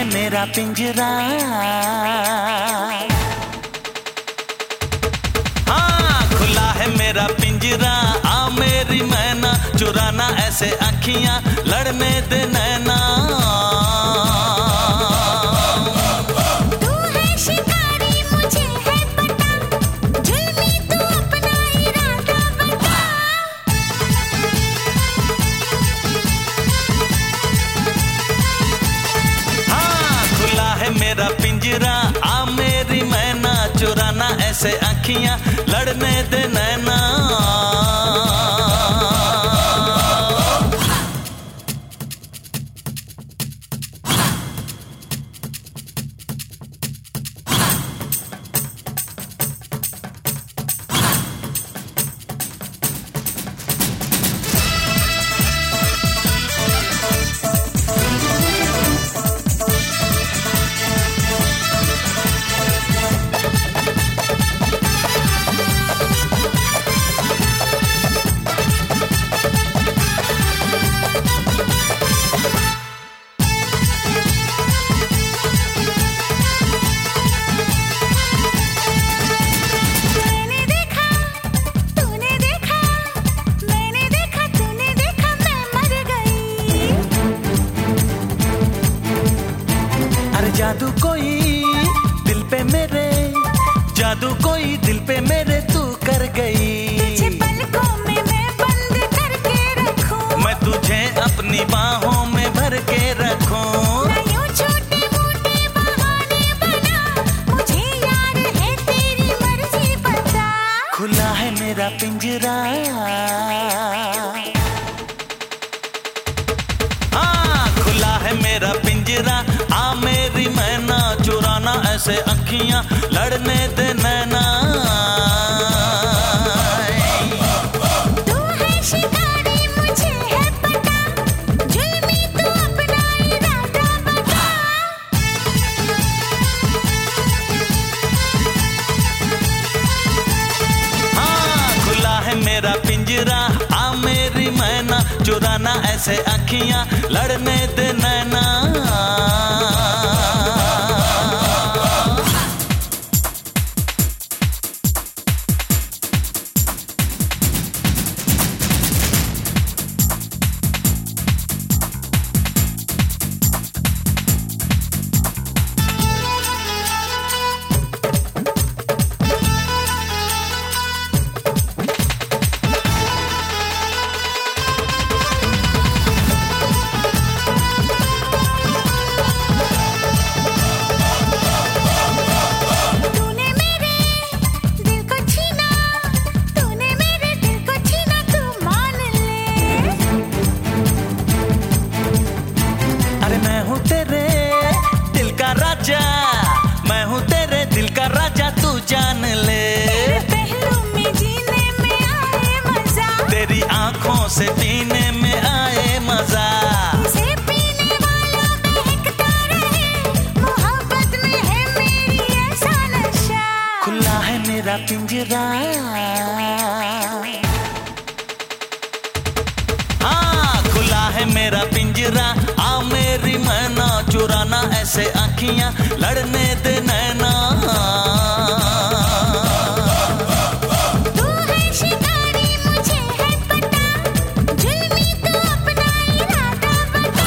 है मेरा पिंजरा, हाँ खुला है मेरा पिंजरा। आ मेरी मैना चुराना ऐसे आँखियाँ, लड़ने दे नैना। मेरा पिंजरा, आ मेरी मैना चुराना ऐसे आँखियाँ, लड़ने दे नैना। जादू कोई दिल पे मेरे, जादू कोई दिल पे मेरे तू कर गई। तुझे पलकों में मैं बंद करके रखूं, मैं तुझे अपनी बाहों में भर के रखूं। ना यूं छोटे-मोटे बहाने बना, मुझे यार है तेरी मर्जी पता। खुला है मेरा पिंजरा, हाँ खुला है मेरा पिंजरा। आ मेरी मैना चुराना ऐसे आँखियाँ, लड़ने दे नैना। तू है शिकारी मुझे है पता, जुल्मी तू अपना इरादा बता। हाँ खुला है मेरा पिंजरा, आ मेरी मैना चुराना ऐसे आँखियाँ, लड़ने दे नैना। मैं हूँ तेरे दिल का राजा, तू जान ले। तेरे पहलू में जीने में आए मजा, तेरी आँखों से पीने में आए मजा। इसे पीने वाला महकता रहे, मोहब्बत में है मेरी ऐसा नशा। खुला है मेरा पिंजरा, हाँ खुला है मेरा पिंजरा। आ मेरी मैना चुराना ऐसे आँखियाँ, लड़ने दे नैना। तू है शिकारी मुझे है पता, जुल्मी तू अपना इरादा बता।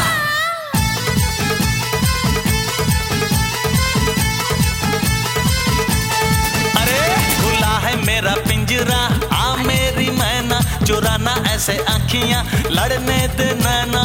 अरे खुला है मेरा पिंजरा, आ मेरी मैना चुराना ऐसे आँखियाँ, लड़ने दे नैना।